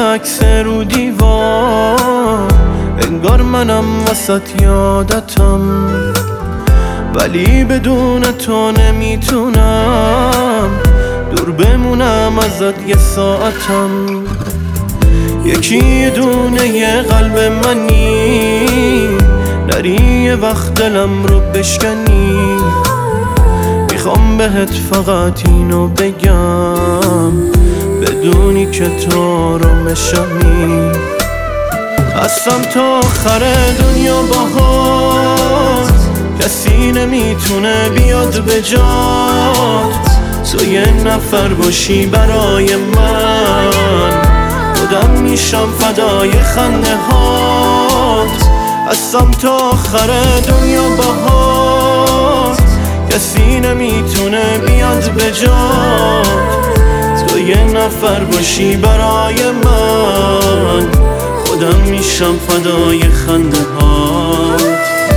عکس رو دیوار، انگار منم وسط یادتم، ولی بدون تو نمیتونم دور بمونم ازت یه ساعتم. یکی دونه یه قلب منی، نری یه وقت دلم رو بشکنی. میخوام بهت فقط اینو بگم، بدونی که تو رو مشمی. هستم تا آخر دنیا باهات، کسی نمیتونه بیاد به جات. تو یه نفر باشی برای من، خودم میشم فدای خنده هات. هستم تا آخر دنیا باهات، کسی نمیتونه بیاد به جات. تو یه نفر باشی برای من، خودم میشم فدای خنده هات.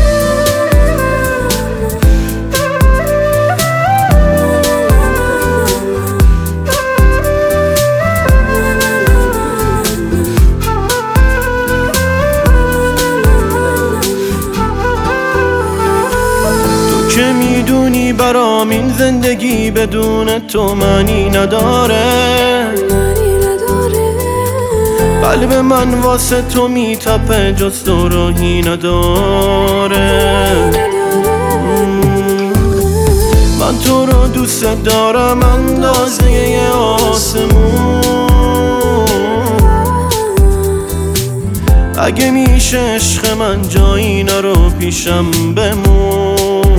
که میدونی برام این زندگی بدون تو معنی نداره. قلب من واسه تو میتپه، جز تو راهی نداره. من تو رو دوست دارم اندازه یه آسمون. اگه میشه عشق من جایی نرو پیشم بمون.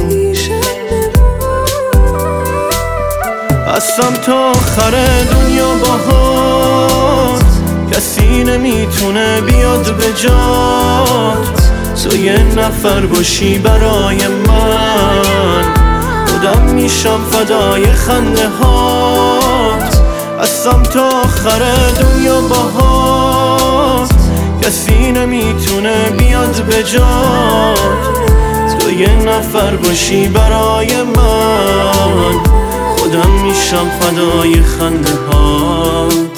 هستم تا آخر دنیا باهات، کسی نمیتونه بیاد به جات. تو یه نفر باشی برای من، خودم میشم فدای خنده هات. هستم تا آخر دنیا باهات، کسی نمیتونه بیاد به جات. تو یه نفر باشی برای من، خودم میشم فدای خنده هات.